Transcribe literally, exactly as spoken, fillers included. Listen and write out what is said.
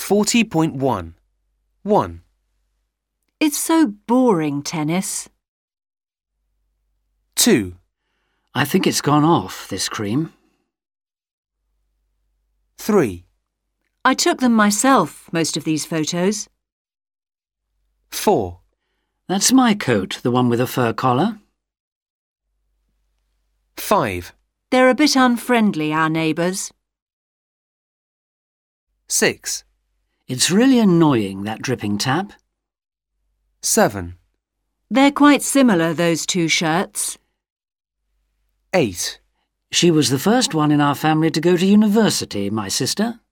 forty point one. one. It's so boring, tennis. two. I think it's gone off, this cream. three. I took them myself, most of these photos. four. That's my coat, the one with a fur collar. five. They're a bit unfriendly, our neighbours. six. It's really annoying, that dripping tap. seven. They're quite similar, those two shirts. eight. She was the first one in our family to go to university, my sister.